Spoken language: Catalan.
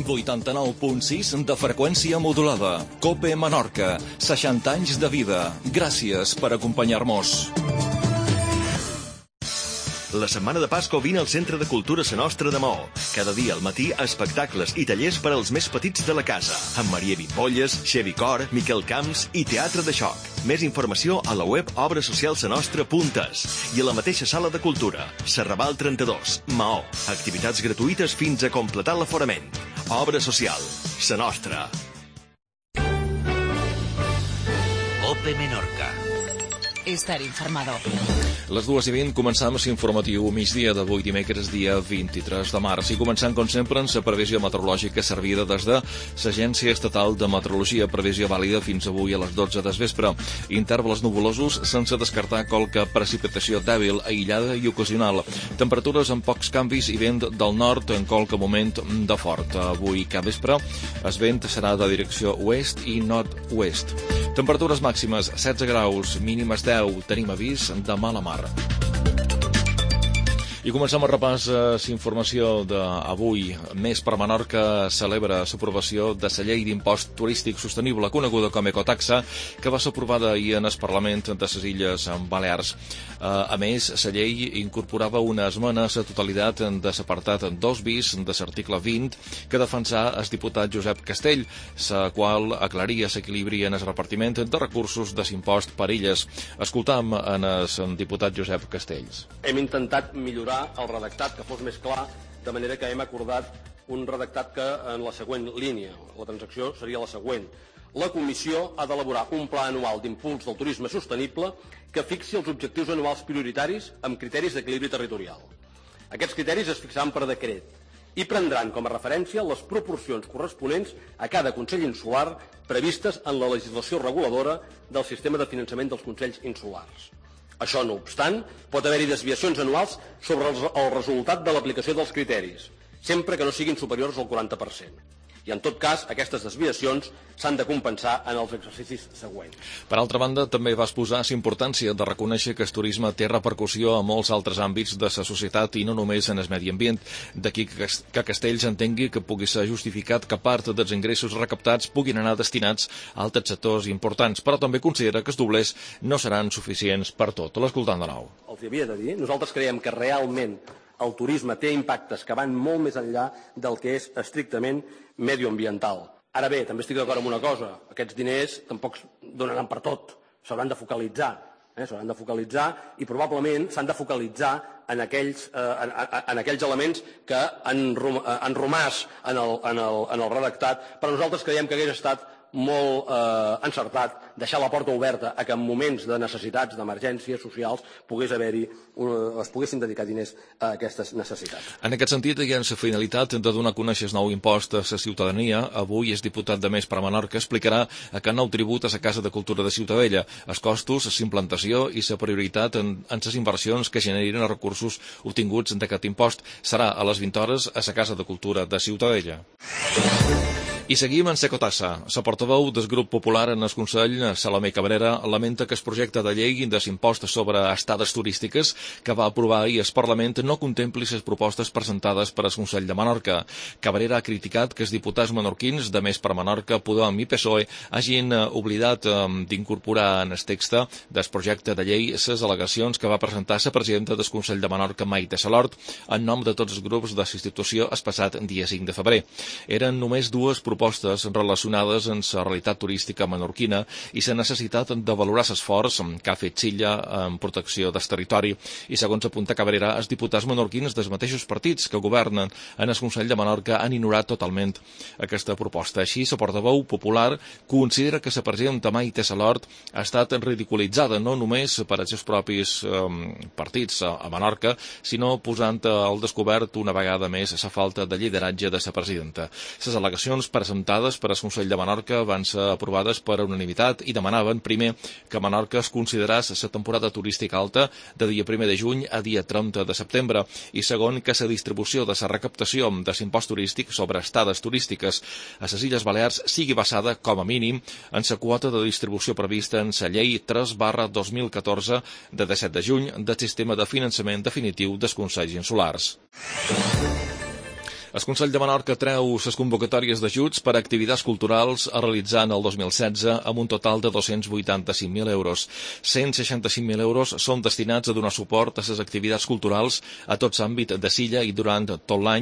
89.6 de freqüència modulada. COPE Menorca. 60 anys de vida. Gràcies per acompanyar-nos. La setmana de Pasco vine al Centre de Cultura Sa Nostra de Maó. Cada dia al matí, espectacles i tallers per als més petits de la casa. Amb Maria Vimpolles, Xevi Cor, Miquel Camps i Teatre de Xoc. Més informació a la web obrasocialsanostra.es i a la mateixa sala de cultura. Serraval 32, Maó. Activitats gratuïtes fins a completar l'aforament. Obra social. Sa Nostra. COPE Menorca. Estar informado. Les 2:20 començam l'informatiu migdia d'avui, dimecres, dia 23 de març. I començant, com sempre, amb la previsió meteorològica servida des de l'Agència Estatal de Meteorologia. Previsió vàlida fins avui a les 12 del vespre. Intervals nuvolosos sense descartar qualque precipitació dèbil, aïllada i ocasional. Temperatures amb pocs canvis i vent del nord en qualque moment de fort. Avui, cap vespre, el vent serà de direcció oest i nord-oest. Temperatures màximes 16 graus, mínimes 10. Tenim avís de mala mar. I comencem el repàs a l'informació d'avui. Més per Menorca celebra l'aprovació de la llei d'impost turístic sostenible, coneguda com Ecotaxa, que va ser aprovada ahir en el Parlament de les Illes Balears. A més, la llei incorporava una esmena a la totalitat de l'apartat 2 bis de l'article 20 que defensà el diputat Josep Castell, la qual aclaria l'equilibri en el repartiment de recursos de l'impost per illes. Escoltam en el diputat Josep Castells. Hem intentat millorar el redactat, que fos més clar, de manera que hem acordat un redactat que en la següent línia, la transacció seria la següent. La Comissió ha d'elaborar un pla anual d'impuls del turisme sostenible que fixi els objectius anuals prioritaris amb criteris d'equilibri territorial. Aquests criteris es fixaran per decret i prendran com a referència les proporcions corresponents a cada Consell Insular previstes en la legislació reguladora del sistema de finançament dels Consells Insulars. Això, no obstant, pot haver-hi desviacions anuals sobre el resultat de l'aplicació dels criteris, sempre que no siguin superiors al 40%. I, en tot cas, aquestes desviacions s'han de compensar en els exercicis següents. Per altra banda, també va exposar la importància de reconèixer que el turisme té repercussió a molts altres àmbits de la societat i no només en el medi ambient. D'aquí que Castells entengui que pugui ser justificat que part dels ingressos recaptats puguin anar destinats a altres sectors importants, però també considera que els doblers no seran suficients per tot. L'escoltant de nou. Els havia de dir, nosaltres creiem que realment el turisme té impactes que van molt més enllà del que és estrictament medioambiental. Ara bé, també estic d'acord amb una cosa, aquests diners tampoc donaran per tot, s'hauran de focalitzar, i probablement s'han de focalitzar en aquells elements que han romàs en el redactat, però nosaltres creiem que hagués estat molt encertat deixar la porta oberta a que en moments de necessitats, d'emergències socials, es poguessin dedicar diners a aquestes necessitats. En aquest sentit, hi ha la finalitat de donar a conèixer el nou impost a la ciutadania. Avui el diputat de Més per Menorca explicarà aquest nou tribut a la Casa de Cultura de Ciutadella, els costos, la implantació i la prioritat en les inversions que generin els recursos obtinguts d'aquest impost. Serà a les 20 hores a la Casa de Cultura de Ciutadella. I seguim en Ecotassa. La portaveu del grup popular en el Consell, Salomé Cabrera, lamenta que el projecte de llei de l'impost sobre estades turístiques que va aprovar ahir el Parlament no contempli les propostes presentades per al Consell de Menorca. Cabrera ha criticat que els diputats menorquins de Més per Menorca, Podem i PSOE hagin oblidat d'incorporar en el text del projecte de llei les al·legacions que va presentar la presidenta del Consell de Menorca, Maite Salort, en nom de tots els grups de la institució el passat dia 5 de febrer. Eren només dues propostes relacionades amb la realitat turística menorquina i la necessitat de valorar l'esforç que ha fet Silla en protecció del territori. I segons apunta Cabrera, els diputats menorquins dels mateixos partits que governen en el Consell de Menorca han ignorat totalment aquesta proposta. Així, la portaveu popular considera que la presidenta Maite Salort ha estat ridiculitzada no només per als seus propis partits a Menorca, sinó posant al descobert una vegada més la falta de lideratge de la presidenta. Les al·legacions presentades per al Consell de Menorca van ser aprovades per unanimitat i demanaven, primer, que Menorca es considerés la temporada turística alta de dia 1 de juny a dia 30 de setembre i, segon, que la distribució de la recaptació de l'impost turístic sobre estades turístiques a les Illes Balears sigui basada, com a mínim, en la quota de distribució prevista en la llei 3/2014 de 17 de juny del sistema de finançament definitiu dels Consells Insulars. El Consell de Menorca treu les convocatòries d'ajuts per a activitats culturals a realitzar en el 2016 amb un total de 285.000 euros. 165.000 euros són destinats a donar suport a les activitats culturals a tots àmbits de Silla i durant tot l'any